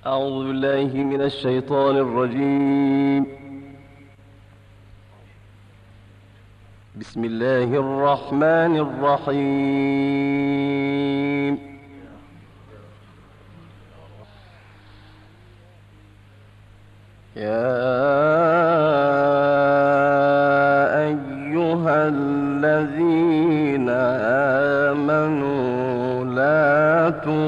أعوذ بالله من الشيطان الرجيم. بسم الله الرحمن الرحيم. يا أيها الذين آمنوا لا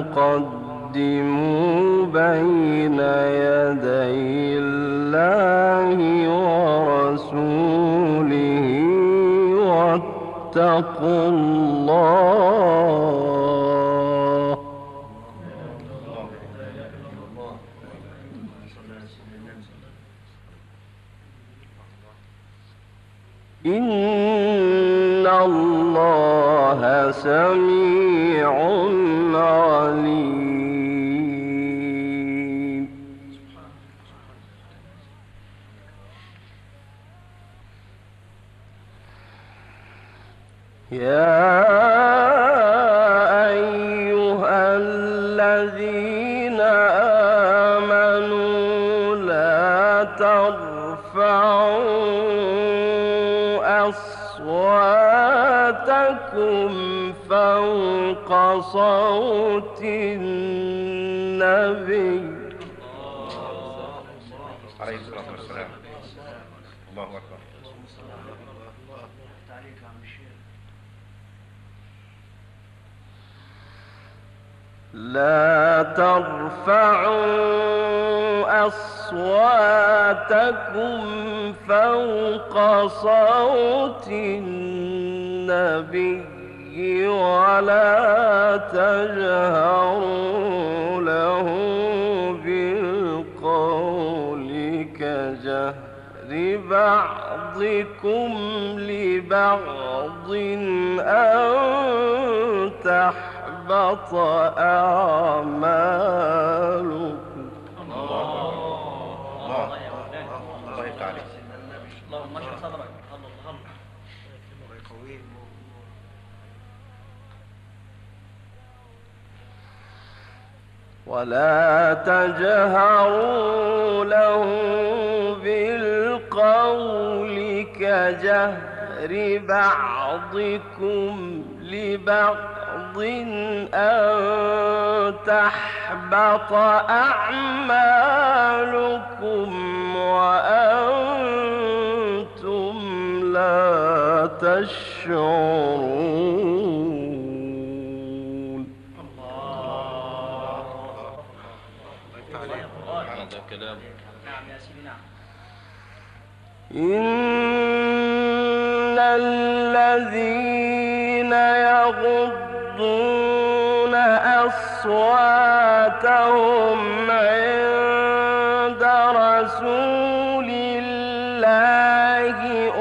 تقدموا بين يدي الله ورسوله واتقوا الله. إن الله سميع عليم. يا أيها الذين آمنوا لا ترفعوا أصواتكم فوق صوت النبي. عليه الصلاة والسلام. الله أكبر. لا ترفعوا أصواتكم فوق صوت النبي ولا تجهروا له بالقول كجهر بعضكم لبعض أن تحبط أعمالكم. الله يفتح عليك. اللهم اشرح صدرك. الله يقويك. ولا تجهروا له بالقول كجهر بعضكم لبعض أن تحبط أعمالكم وأنتم لا تشعرون. نعم يا سيدي نعم. إن الذين يغضون أصواتهم عند رسول الله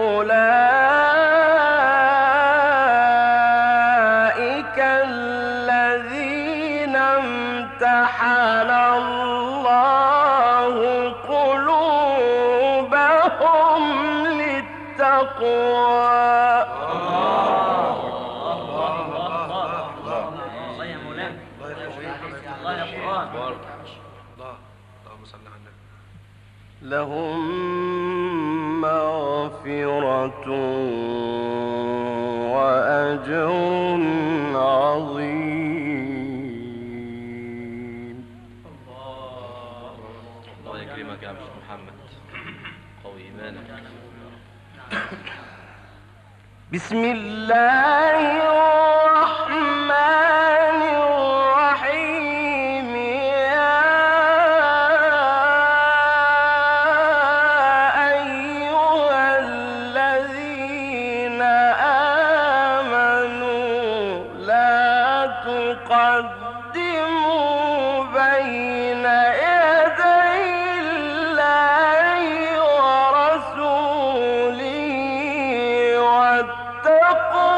أولئك الذين امتحن الله قلوبهم للتقوى. لهم مغفرة وأجر عظيم. الله يكرمك يا أبو محمد، قوي إيمانك. بسم الله الرحمن الرحيم. يا أيها الذين آمنوا لا تقدموا بين يدي الله ورسوله واتقوا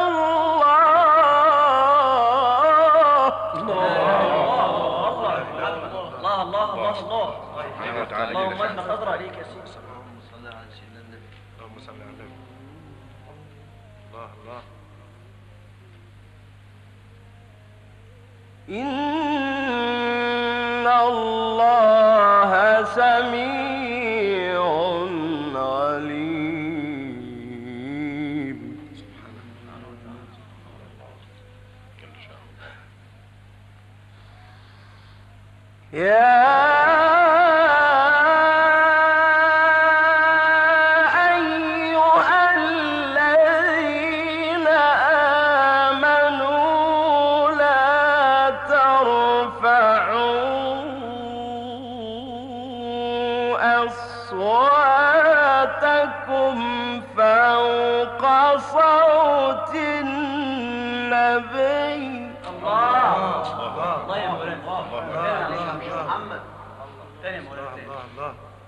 اللهم اشرح صدر عليك يا سيدي. اللهم صل على سيدنا النبي. اللهم صل على النبي. الله الله. إن الله سميع عليم. يا أصواتكم فوق صوت النبي. الله يا مولانا محمد. تاني يا مولانا تاني. الله.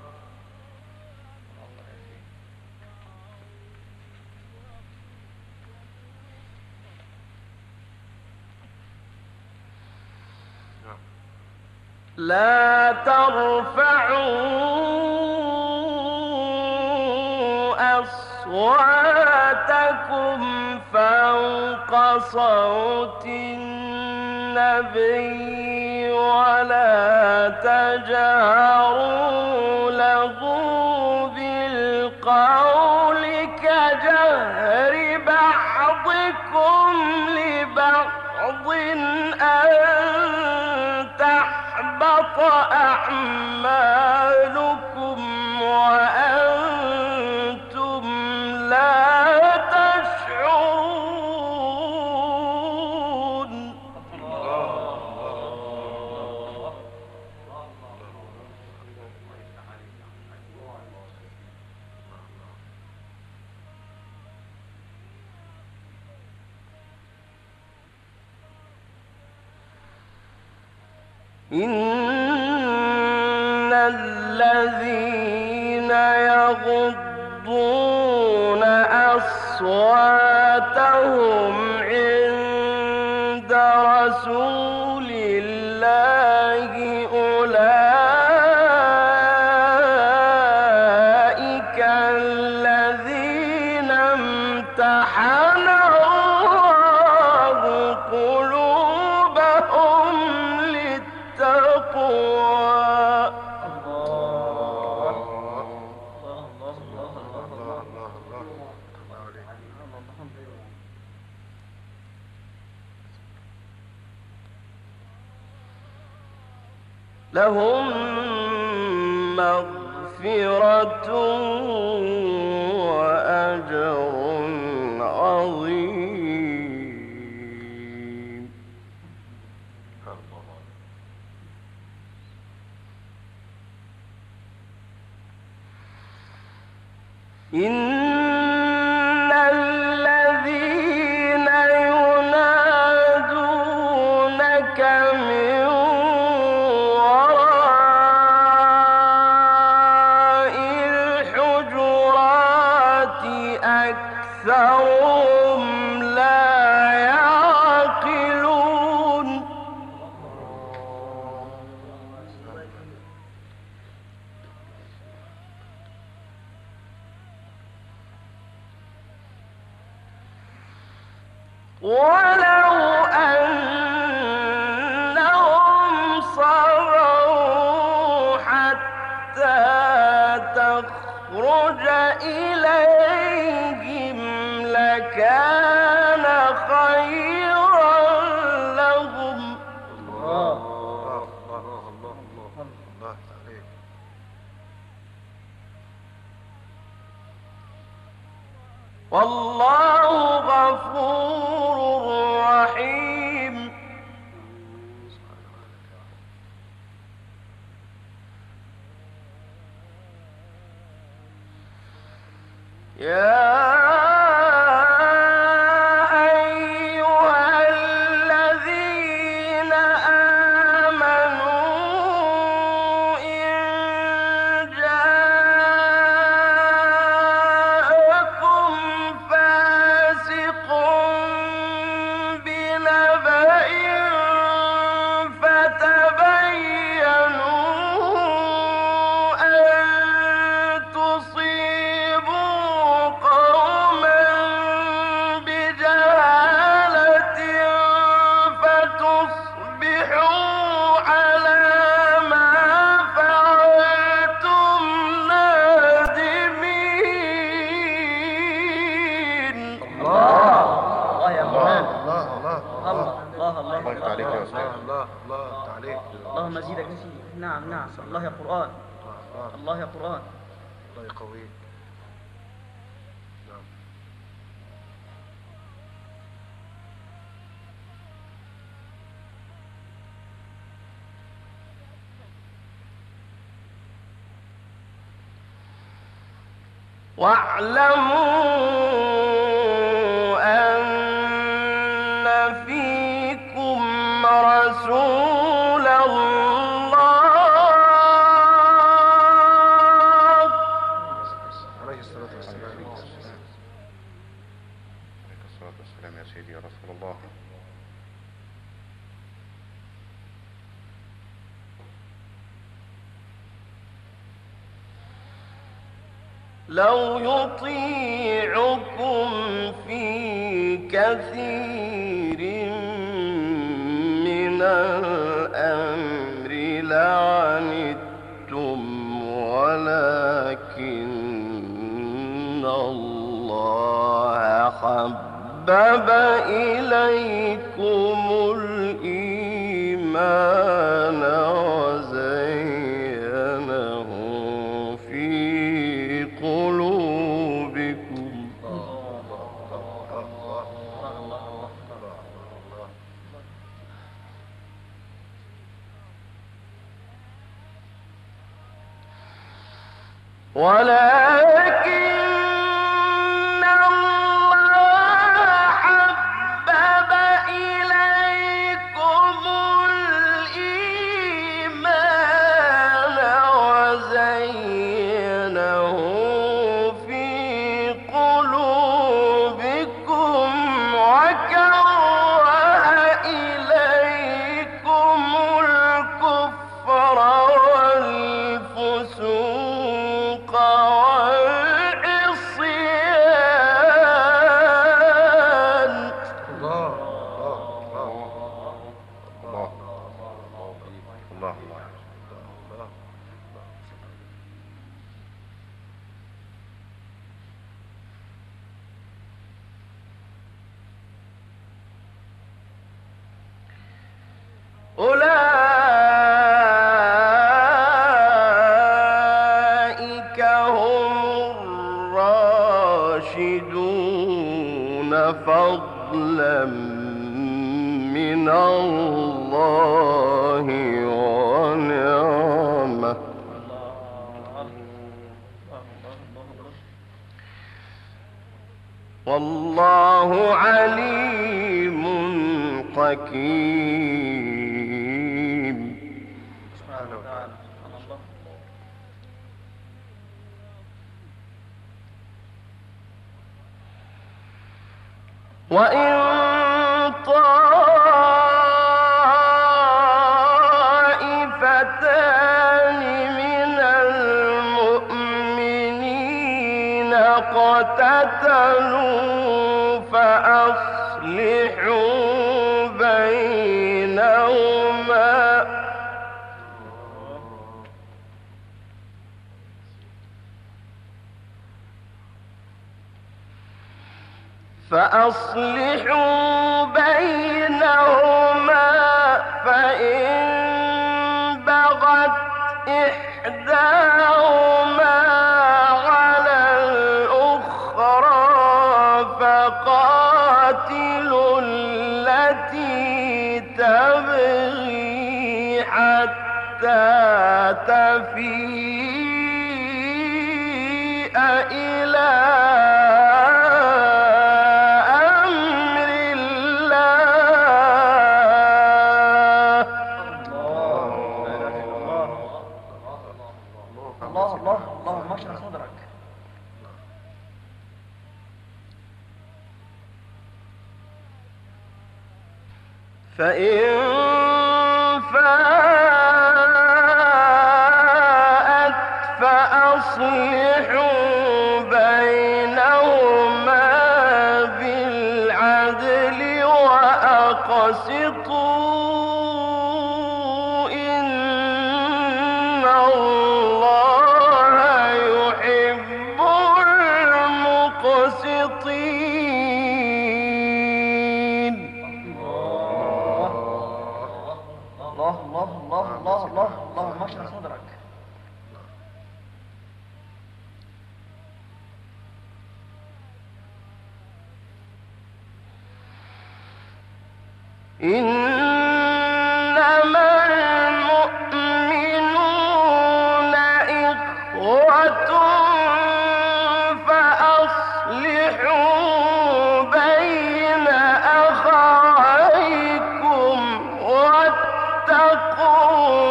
لا ترفعوا أصواتكم فوق صوت النبي ولا تجهروا له بالقول كجهر بعضكم لبعض أن تحبط أعمالكم وأنتم لا تشعرون. إن الذين يغضون أصواتهم عند رسول الله أولئك الذين امتحن الله قلوبهم للتقوى. لهم مغفرة وأجر عظيم. إن الذين ينادونك من وراء الحجرات أكثرهم لا يعقلون. ولو أنهم صبروا حتى تخرج إليهم لكان خيرا لهم. الله عليك. والله غفور رحيم. يا أيها الذين آمنوا إن جاءكم فاسق بنبأ فتبينوا أن تصيبوا قوما الله تعليق. اللهم زيدك نسيب. نعم الله يا قرآن. الله يا قرآن. الله يقويك. نعم. واعلموا أن فيكم رسول الله عليه الصلاة والسلام. عليك الصلاة والسلام يا سيدي يا رسول الله. لو يطيعكم في كثير من الأمر لعنتم ولكن الله حبب إليكم الإيمان وزينه في قلوبكم ولكن الله حبب إليكم الإيمان وزينه في قلوبكم وكره إليكم الكفر والفسوق والعصيان. الله الله الله. أولئك هم الراشدون فضلا من الله ونعمة والله عليم حكيم. سبحانه وتعالى. الله. وإن طائفتان من المؤمنين اقتتلوا فأصلحوا بينهما فإن بغت إحداهما على الأخرى فقاتلوا التي تبغي حتى تفيء إلى أمر الله. اللهم اشرح صدرك. فإن فاءت فأصلحوا بينهما بالعدل وأقسطوا إن الله يحب المقسطين. الله الله الله الله الله اللهم اشرح صدرك. إنما المؤمنون إخوة فأصلحوا بين أخويكم واتقوا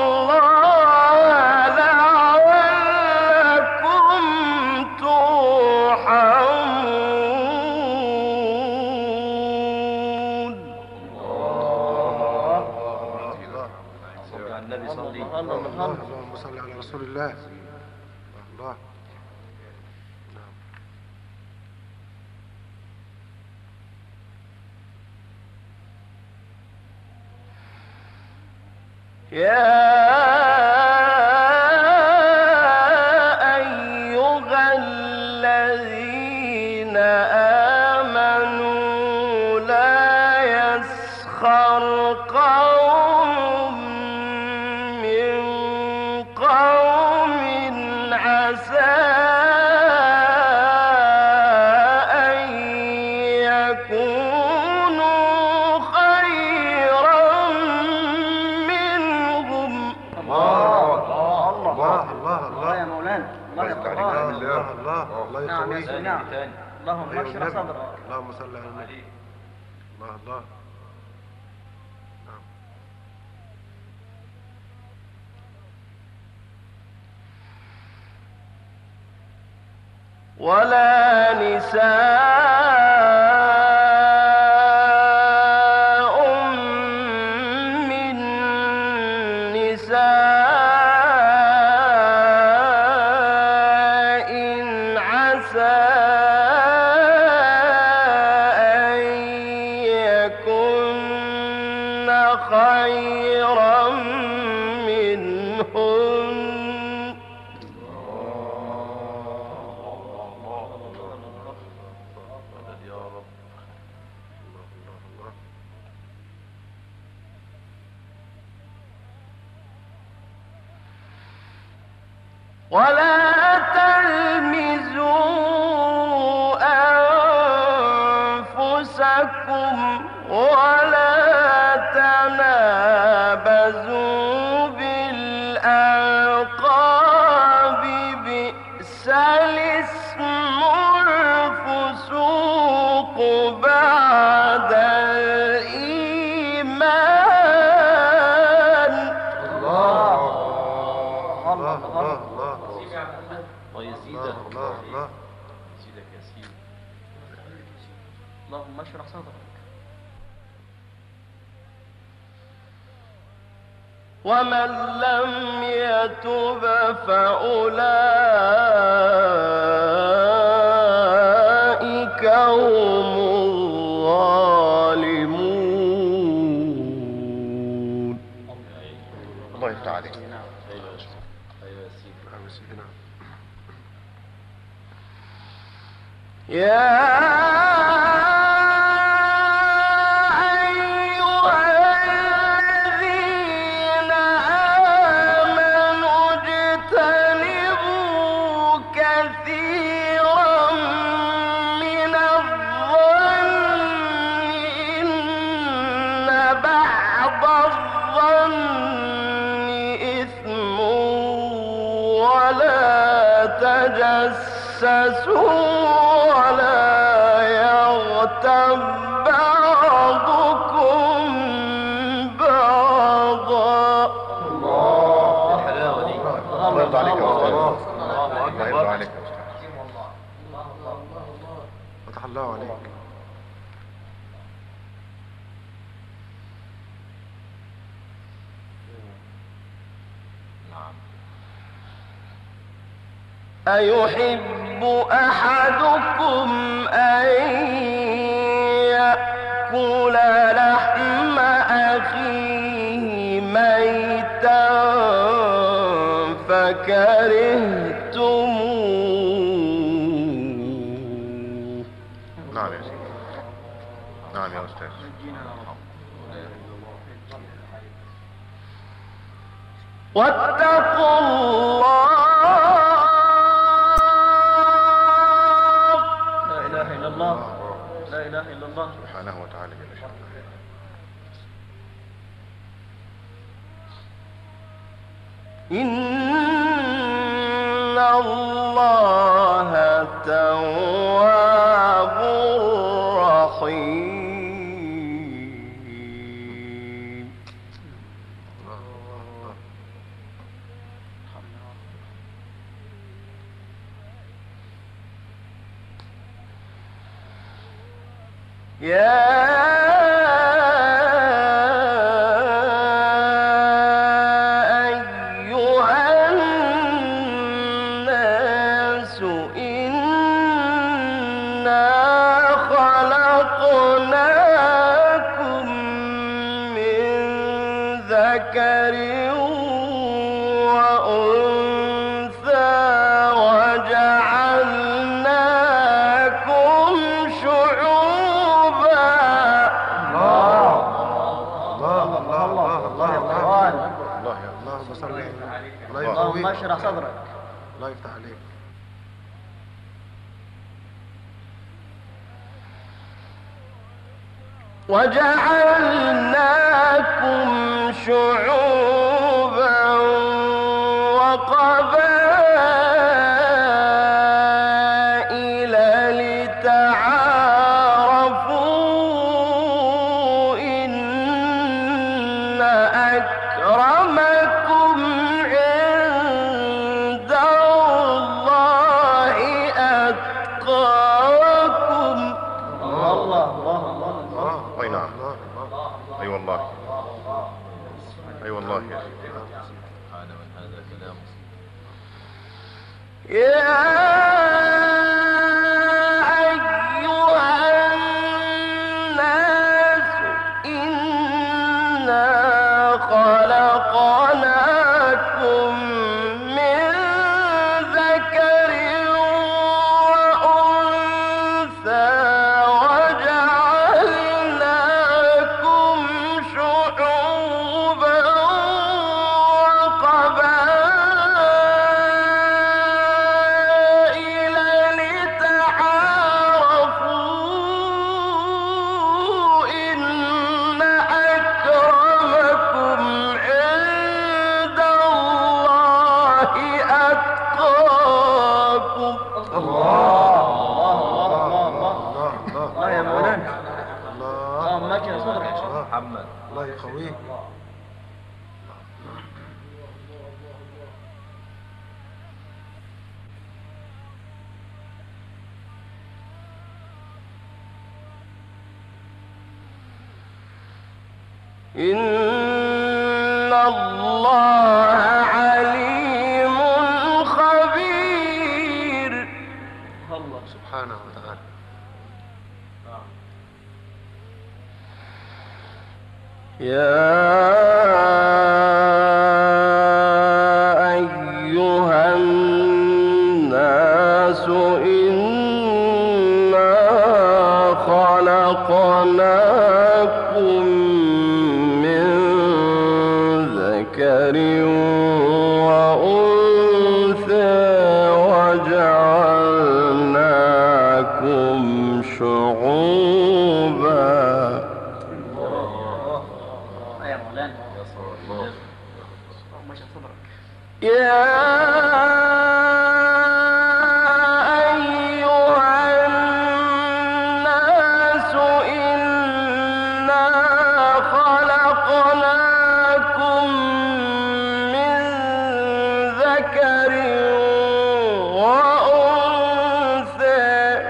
الله لعلكم ترحمون. صلي على النبي صلي. اللهم صل على رسول الله. الله. يا أيها الذين آمنوا لا يسخر قوم من قوم عسى أن يكونوا خيرا منهم. الله يا مولانا، الله يا قرآن. الله نعم يا يسويك. سيدي، نعم. اللهم أيها اشرح النبي. صدرك. اللهم صل على النبي. الله. نعم. ولا نساء من نساء عسى أن يكن خيرا منهن. يا رب. ولا تلمزوا أنفسكم ولا تنابزوا بالألقاب بئس الاسم الفسوق بعد الإيمان. الله. ويزيدك الله. يزيدك يا سيدي. اللهم اشرح صدرك. ومن لم يتب فأولئك هم الظالمون. الله يفتح عليك. ايوه يا شيخ. ايوه يا سيدي. نعم يا سيدي. نعم. يا تجسسوا ولا يغتب بعضكم بعضا. الحلاوة دي. الله يرضى عليك يا أستاذ. الله الله يرضى أكبر. عليك يا أستاذ. فتح الله عليك. أيحب أحدكم أن يأكل لحم أخيه ميتا فكرهتموه؟ نعم يا سيدي. نعم يا أستاذ. واتقوا الله. لا إله إلا الله، لا إله إلا الله. سبحانه وتعالى جل شأنه. إن الله تواب رحيم. يا أيها الناس إنا خلقناكم من ذكر وأنثى وجعلناكم شعوبا. الله يا القرآن. الله يا الله صل الله اللهم يقويك. اشرح صدرك. الله يفتح عليك. وجعلناكم شعوبا وقبائل لتعارفوا إن أكرمكم عند الله أتقاكم. الله الله الله. اي نعم. اي والله. اي والله يا سيدي. هذا من هذا كلام. يا أيها الناس إنا خلقناكم من ذكر وأنثى وجعلناكم شعوبا وقبائل لتعارفوا إن أكرمكم عند الله أتقاكم. الله يا مولانا. الله اللهم اشرح صدرك. محمد. الله يقويك. إن الله عليم خبير. الله سبحانه وتعالى. يا أيها الناس إنا خلقناكم من ذكر وأنثى وجعلناكم شعوبا. يا مولانا. اللهم اشرح صدرك. يا أيها الناس إنا خلقناكم من ذكر وأنثى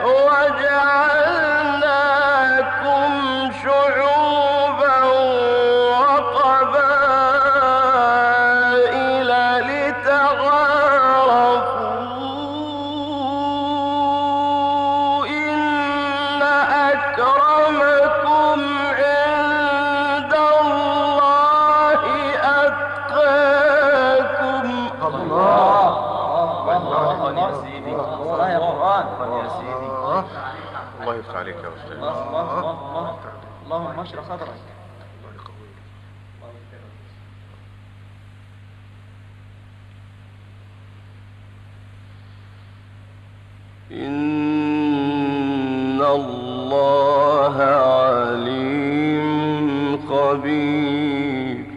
وجعلناكم شعوبا وقبائل لتعارفوا إن أكرمكم عند الله أتقاكم. الله يا سيدي. الله يا قرآن. يا سيدي. الله يفتح عليك يا استاذ. الله الله الله. اللهم اشرح صدرك. الله يقويك. إن الله عليم خبير.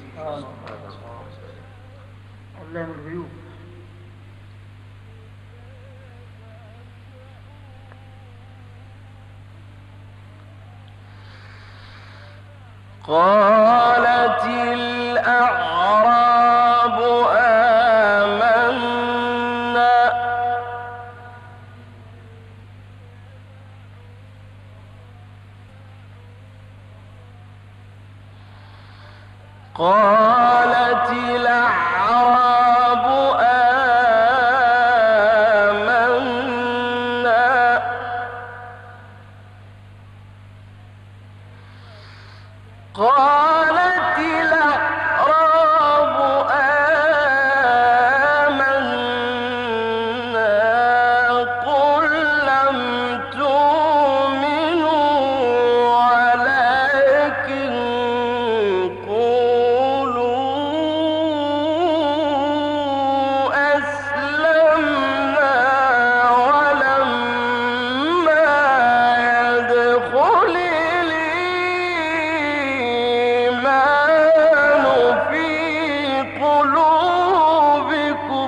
علام الغيوب. قالت الأعراب آمنا قالت الأعراب آمنا قالت الأعراب آمنا قل لم تؤمنوا ولكن قولوا أسلمنا ولما يدخل الإيمان في قلوبكم.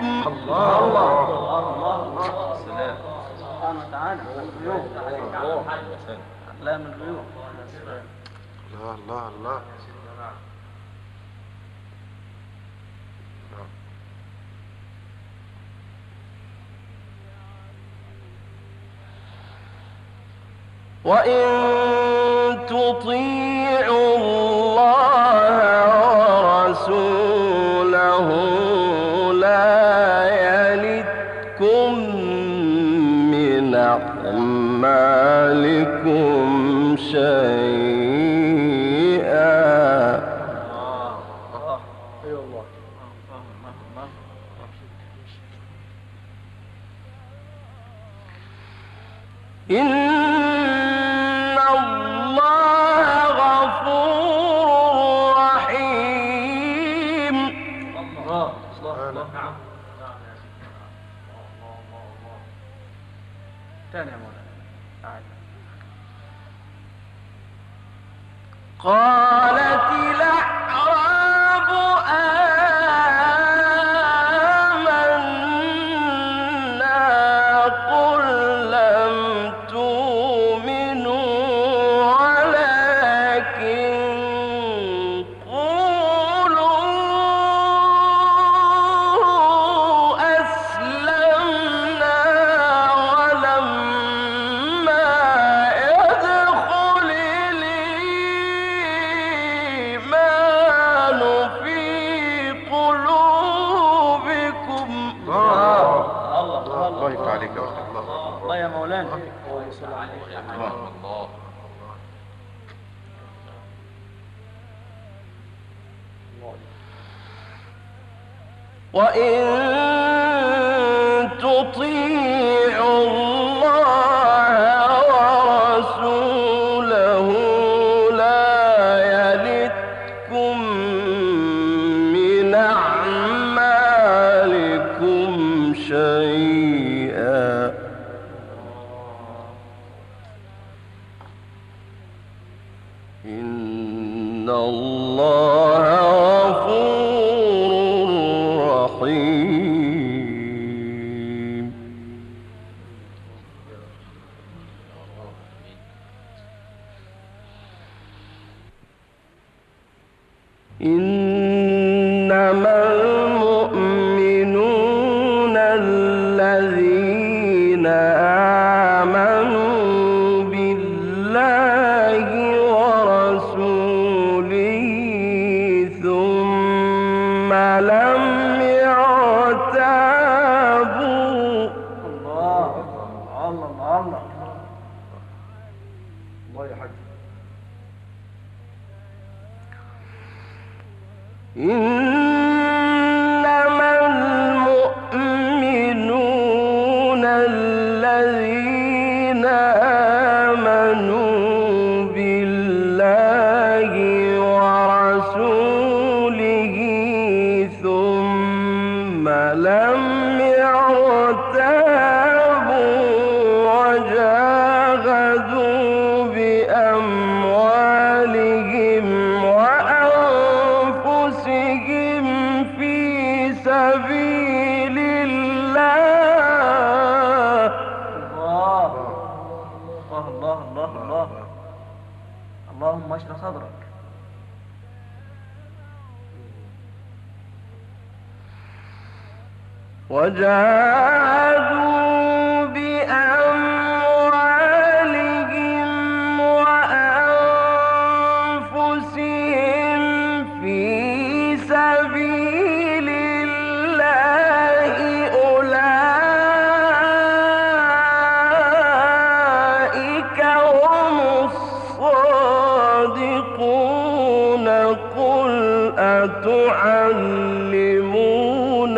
سبحانه وتعالى الغيوب. علام الغيوب. الله الله الله. وإن تطيعوا الله ورسوله لا يلتكم من أعمالكم شيئا. إن الله غفور رحيم. تاني يا مولانا. قالت الأعراب آمنا قل لم تؤمنوا ولكن قولوا أسلمنا ولما يدخل الإيمان في قلوبكم. الله يفتح عليك يا أخي. الله الله يا مولانا. الله. وإن تطيعوا الله ورسوله لا يلتكم من أعمالكم شيئا. إن الله غفور رحيم. إنما المؤمنون الذين آمنوا بالله ورسوله ثم لم يرتابوا. الله الله الله الله يا حاج. إنما المؤمنون الذين آمنوا بالله ورسوله ثم لم يرتابوا اشرح صدرك. وجاهدوا بأموالهم وأنفسهم في سبيل الله أولئك هم الصادقون. قل أتعلمون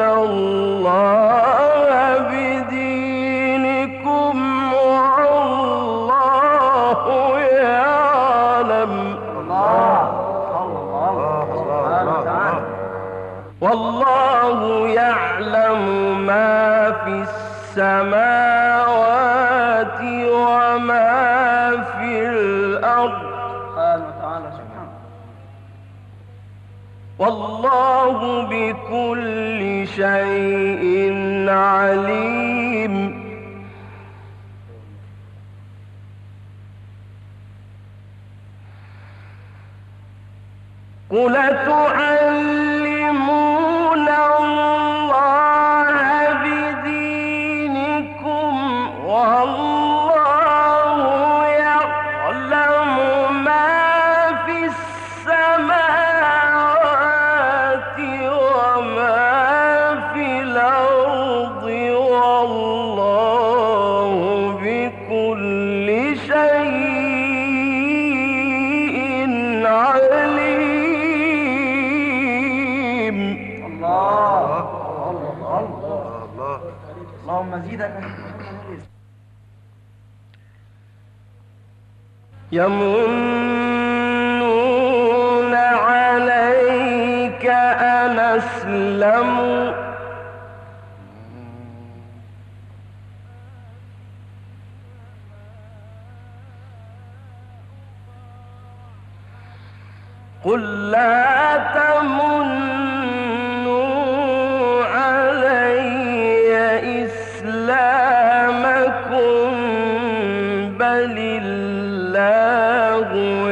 الله بدينكم والله يعلم والله يعلم ما في السماوات وما في الأرض والله بكل شيء عليم. قل تعلمون الله بدينكم والله يعلم ما في السماوات وما في الأرض والله بكل شيء عليم. اللهم زيدك. يمنون عليك أن أسلموا قل لا تمنوا علي إسلامكم بل الله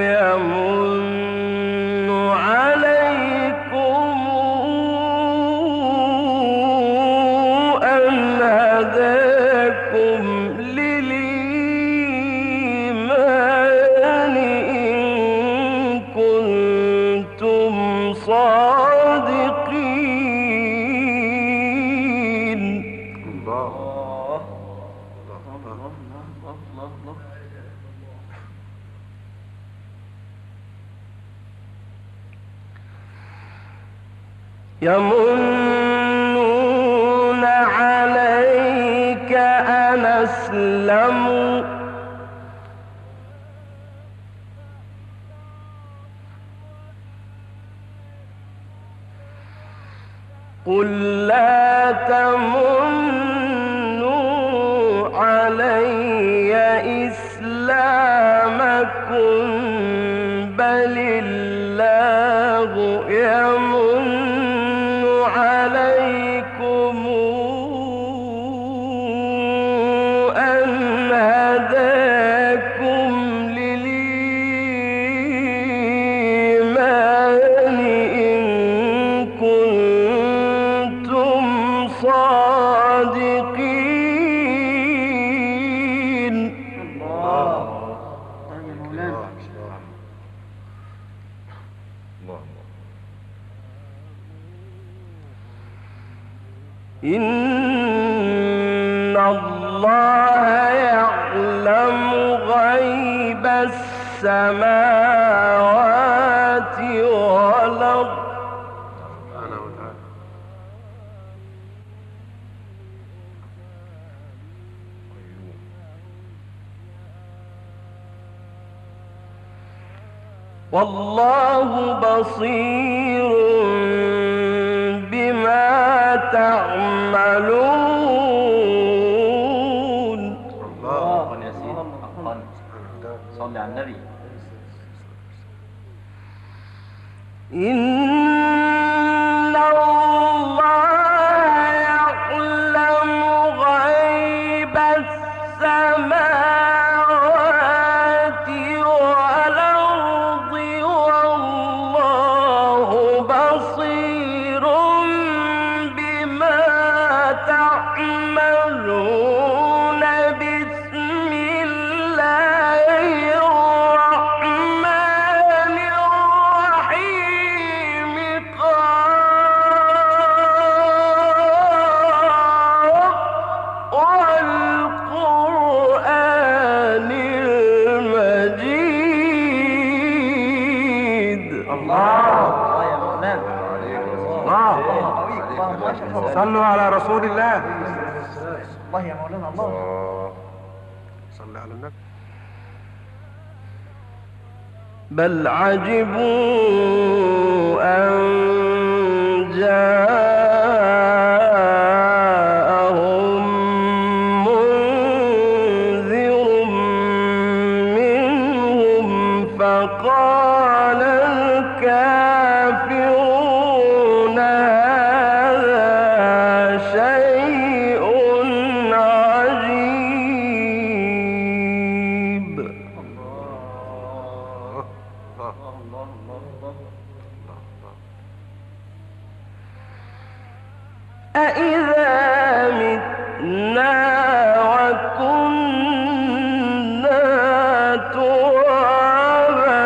يمن عليكم أن هداكم للإيمان إن كنتم صادقين. يمنون عليك أن أسلموا قل لا تمنوا علي إسلامكم بل الله يمن عليكم أن هداكم للإيمان إن كنتم صادقين. إن الله يعلم غيب السماوات والأرض والله بصير بما تعملون. الله يا سيدي حقا. صلي على النبي. إن الله يعلم غيب السماوات والأرض الله. الله ما شاء الله. صلوا على رسول الله. الله يا مولانا الله. صلي على النبي. بل عجبوا أن جاءهم منذر منهم فقال الكافرون هذا شيء عجيب. أإذا متنا وكنا ترابا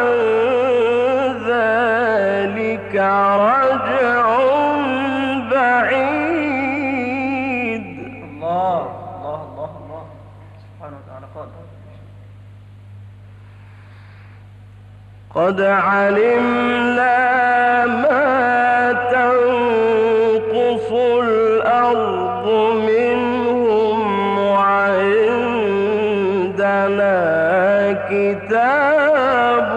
ذلك رجع بعيد. الله الله الله الله سبحانه وتعالى قال قد علمنا ما تنقص الأرض منهم وعندنا كتاب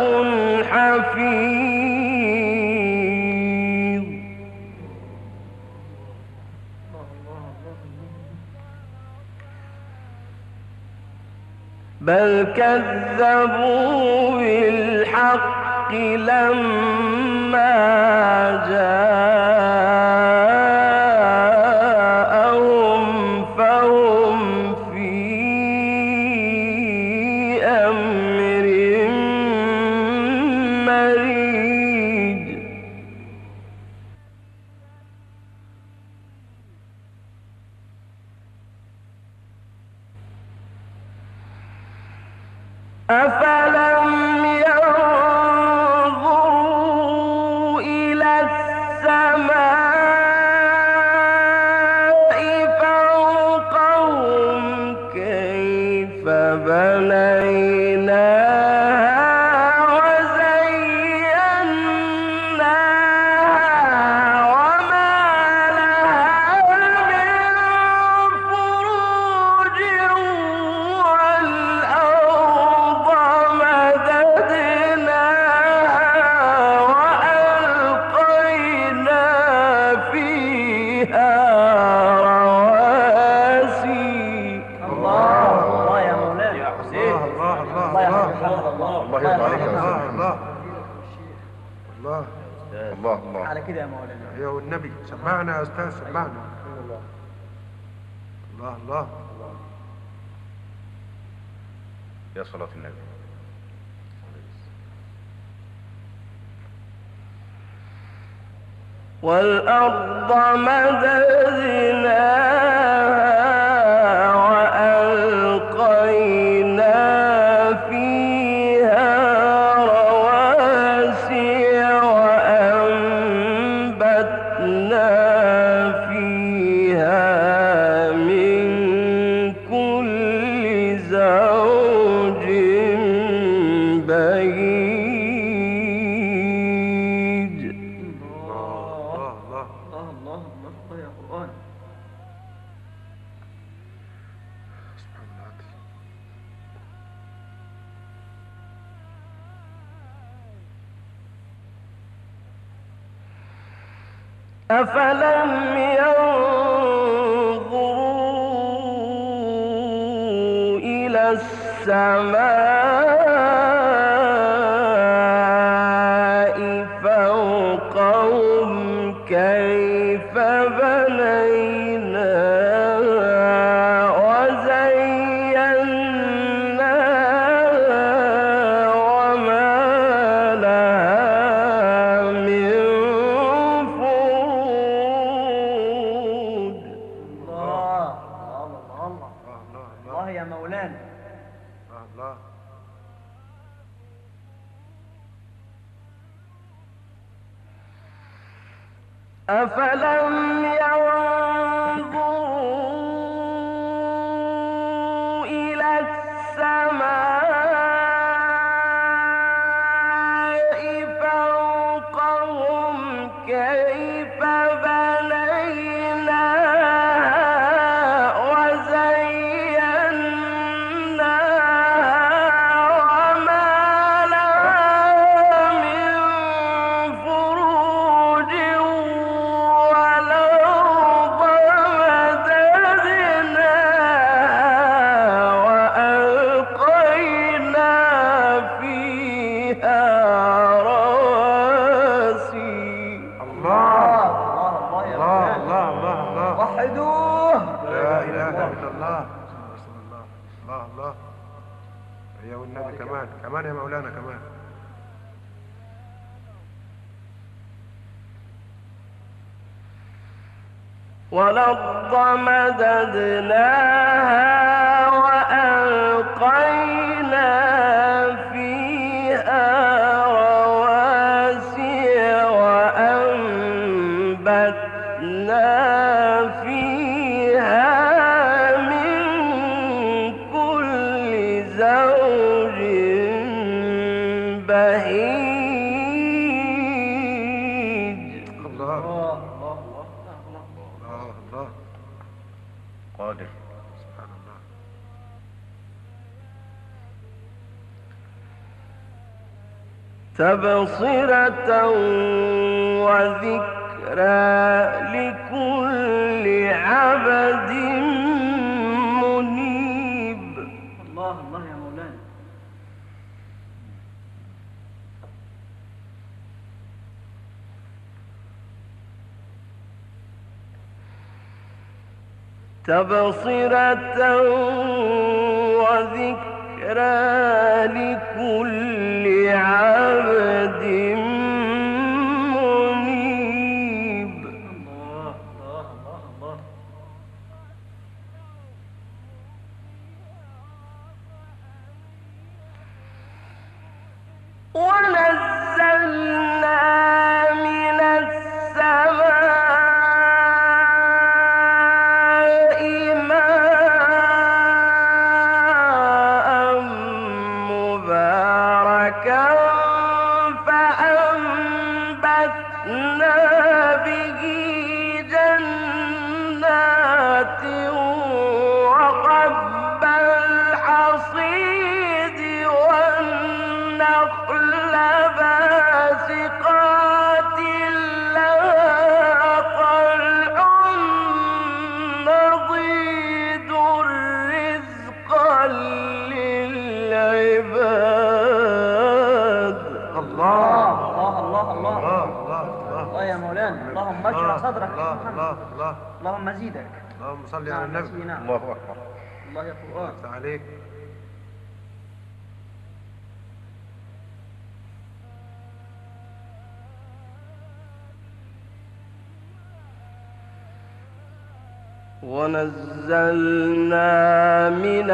حفيظ. بل كذبوا بالحق لما جاءهم فهم في أمر مريج. أفلم ينظروا إلى السماء فوقهم كيف بنيناها وزيناها وما لها من فروج والأرض مددناها وألقينا فيها رواسي. الله يا مولانا يا حسين. الله الله الله يا الله محمد الله. الله يرضى عليك يا الله أستاذ. الله الله. الله الله. على كده يا مولانا. يا والنبي سمعنا يا استاذ سمعنا. الله الله. يا صلاة النبي. والأرض مددناها وألقينا فيها رواسي وأنبتنا فيها من كل زوج بهيج. الله الله. الله الله الله يا قرآن. سبحان الله. أفلم ينظروا إلى السماء فوقهم كيف بنيناها وزيناها وما لها من فروج. الله الله الله الله الله يا مولانا. الله. أفلم ينظروا إلى السماء فوقهم كيف بنيناها وحدوه. لا إله إلا الله. رسول الله. الله الله. يا والنبي كمان كمان يا مولانا كمان. والأرض مددناها وألقينا فيها رواسي وأنبتنا فيها من كل زوج بهيج. الله الله. قادر. سبحان الله. تبصرة وذكرى لكل عبد منيب. الله الله يا مولانا. تبصرة وذكرى لكل عبد منيب. الله الله الله الله. ونزلنا من السماء ماء مباركا فأنبتنا به جنات وحب الحصيد والنخل باسقات لها طلع نضيد رزقا للعباد. الله الله الله الله. الله الله. الله يا مولانا. اللهم اشرح صدرك يا الله محمد. الله الله. اللهم زيدك. اللهم صل على نعم، النبي. نعم. الله أكبر. الله يا قرآن. الله عليك. ونزلنا من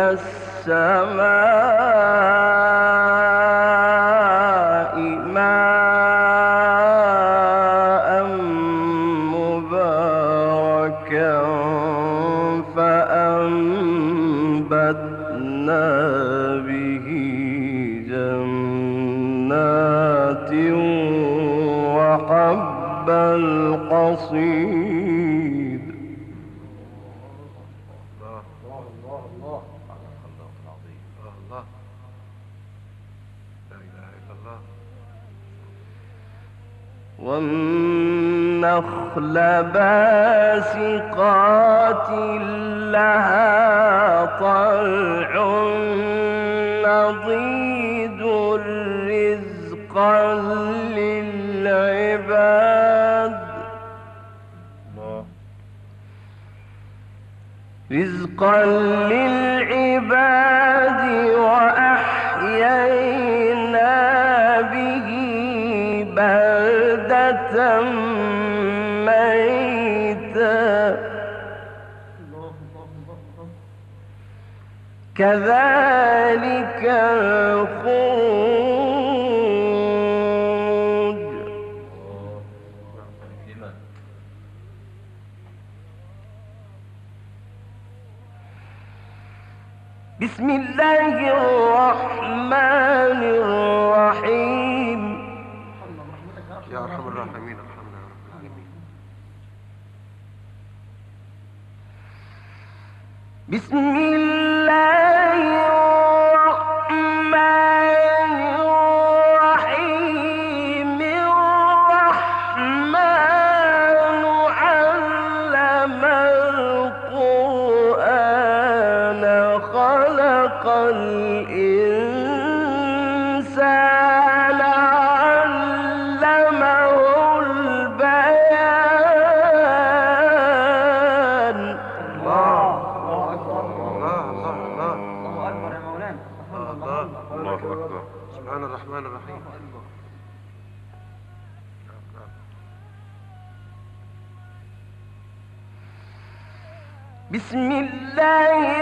السماء ماء مباركا فأنبتنا به جنات وحب الحصيد. الله. لا إله إلا الله. والنخل باسقات لها طلع نضيد رزقا للعباد. الله. رزقا للعباد وأحيينا به بلدة ميتا كذلك الخروج. لمن؟ بسم الله الرحمن الرحيم. يا أرحم الراحمين ارحمنا يا رب العالمين. بسم الله الرحمن الرحيم. الرحمن علم القرآن خلق الإنسان علمه البيان. عليك. نعم. بسم الله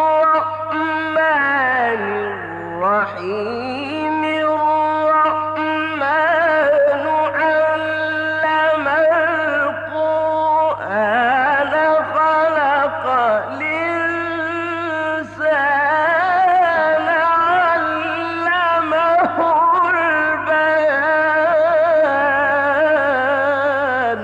الرحمن الرحيم الرحمن علم القرآن خلق الإنسان علمه البيان.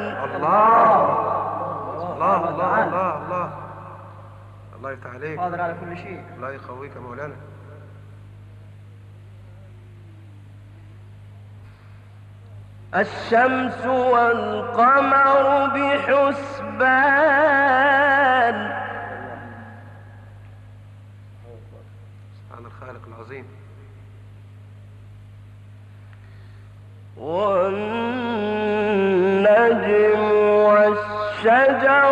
الله يفتح عليك. قادر على كل شيء. الله يقويك يا مولانا. الشمس والقمر بحسبان. سبحان الخالق العظيم. والنجم والشجر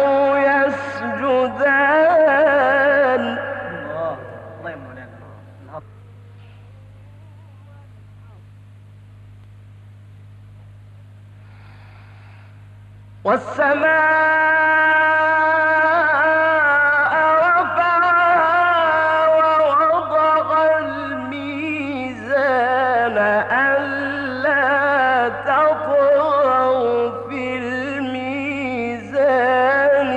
يسجدان. الله يا مولانا. والسماء رفعها ووضع الميزان ألا تطغوا في الميزان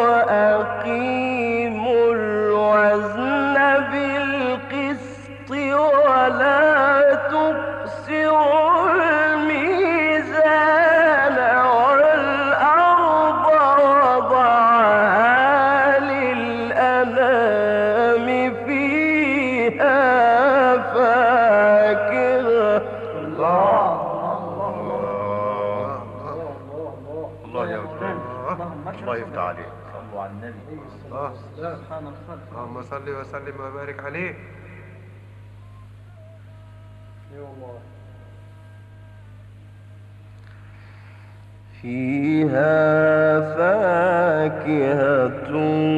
وأقيموا الوزن بالقسط ولا تخسروا الميزان والأرض وضعها للأنام فيها فاكهة. الله يا وجدان. الله يفتح عليك. صلوا على النبي. سبحان الخلق. اللهم صل وسلم وبارك عليه. فيها فاكهة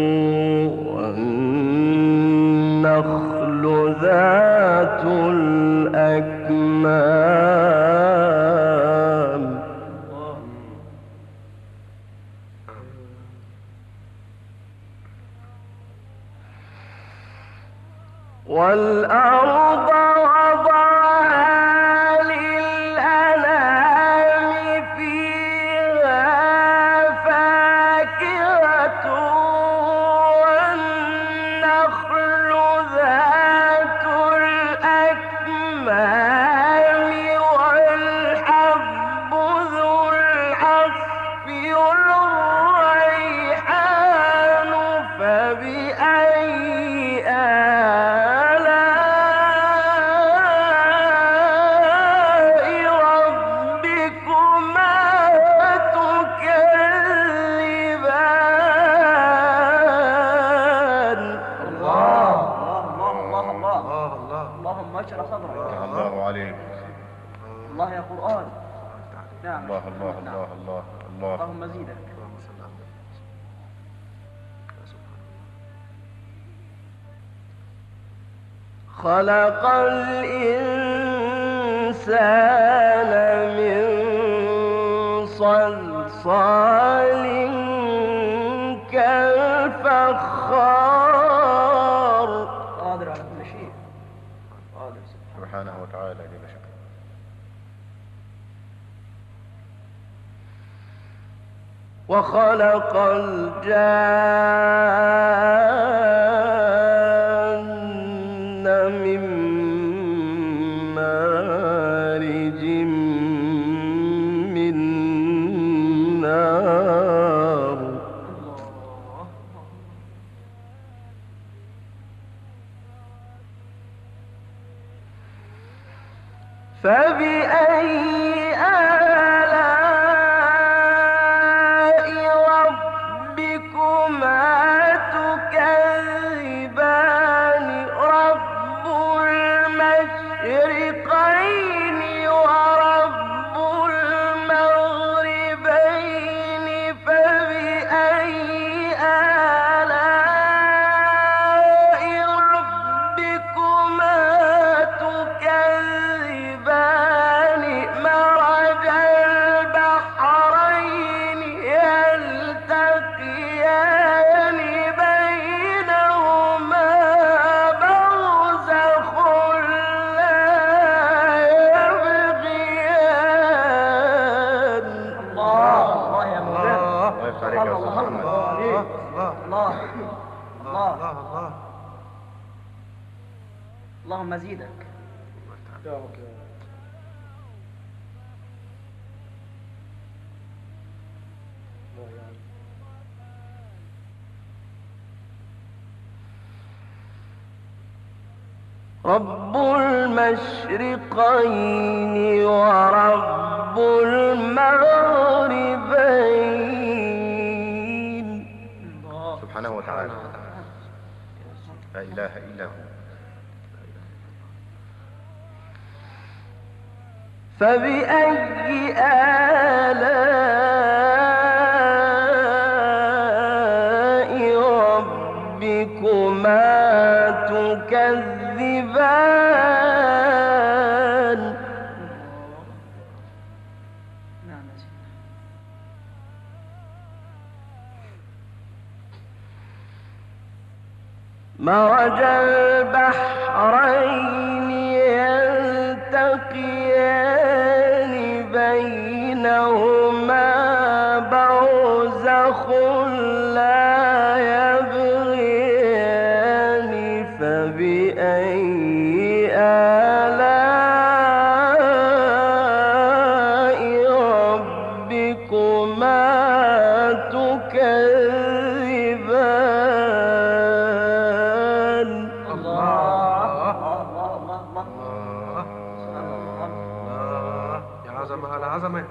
والنخل ذات الأكمام. والأرض وضعها للأنام فيها فاكهة والنخل ذات الأكمام والحب ذو العصف والريحان فبأي الله عليك. الله يا قرآن. نعم. الله الله الله الله الله. اللهم زيدك. اللهم صل على النبي. خلق الإنسان من صلصال كالفخار. قادر على كل شيء. قادر سبحانه وتعالى جل شأنه. وخلق الجان من مارج من نار. فبأي آلاء ربكما تكذبان. رب المشرقين ورب المغربين فبأي آلاء ربكما تكذبان. الله الله الله الله الله الله الله اللهم زيدك. رب المشرقين ورب المغربين. سبحانه وتعالى لا إله إلا هو. فبأي آلاء ربكما تكذبان. نعم يا سيدي. مرج البحرين يلتقيان بينهما برزخ لا يبغيان. فبأي آلاء ربكما تكذبان. يا عظمة على عظمة.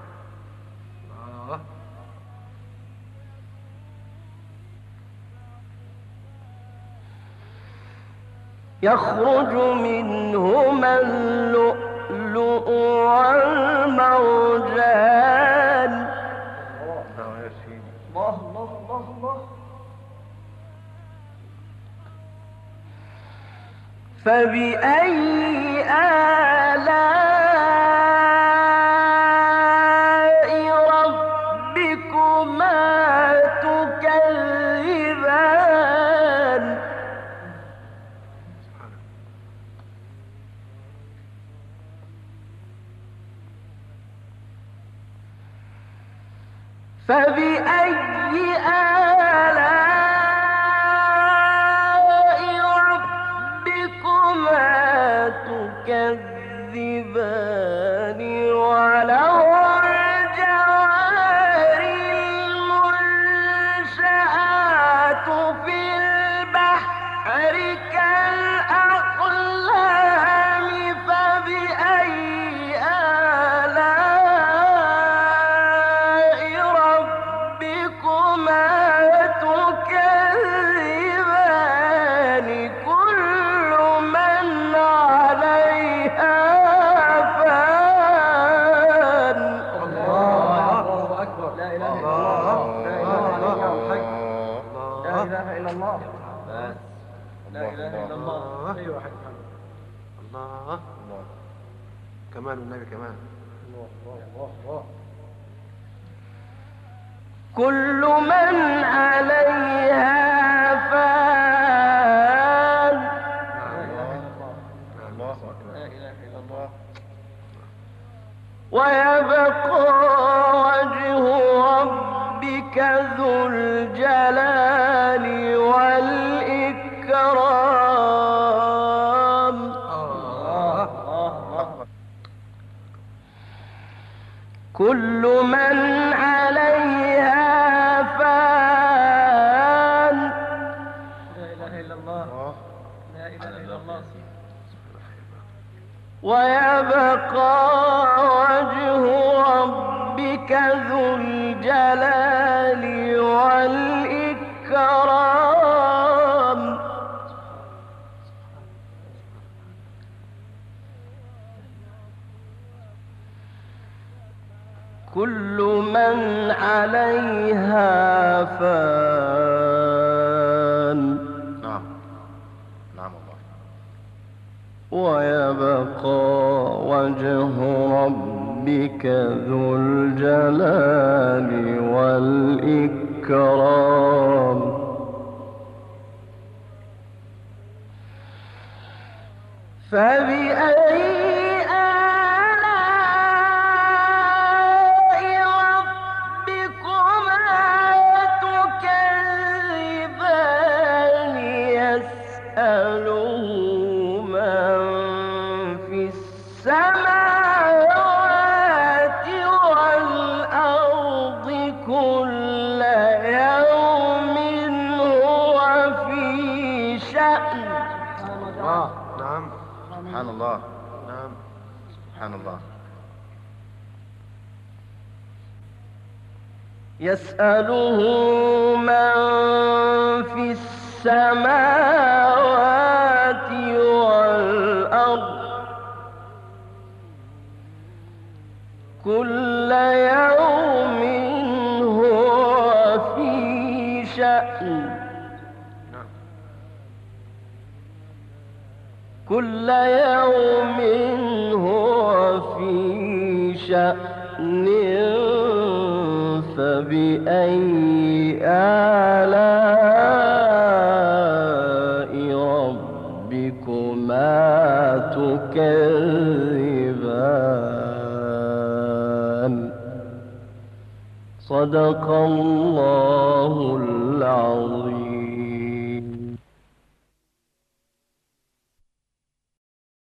يخرج منهما اللؤلؤ والمرجان. يا سيدي. الله الله الله الله. فبأي آلاء ربكما تكذبان. فبأي آلاء ربكما تكذبان. وله الجوار المنشآت في البحر كالأعلام. فبأي آلاء ربكما تكذبان. كل من عليها فان. الله أكبر. لا إله إلا الله. لا إله إلا الله. لا إله إلا الله. لا إله إلا الله. أيوة حق الله الله. كمان والنبي كمان. كل من عليها فان. لا إله إلا الله. ويبقى وجه ربك ذو الجلال والإكرام. كل من عليها فان. لا إله إلا الله. لا إله إلا الله. ويبقى وجه ربك ذو الجلال والإكرام. كل من عليها فان. نعم نعم الله. ويبقى وجه ربك ذو الجلال والإكرام. فبأي آلاء ربكما سبحان الله. نعم سبحان الله. يسأله من في السماوات والأرض كل يوم هو في شأن كل يوم هو في شأن فبأي آلاء ربكما تكذبان صدق الله العظيم.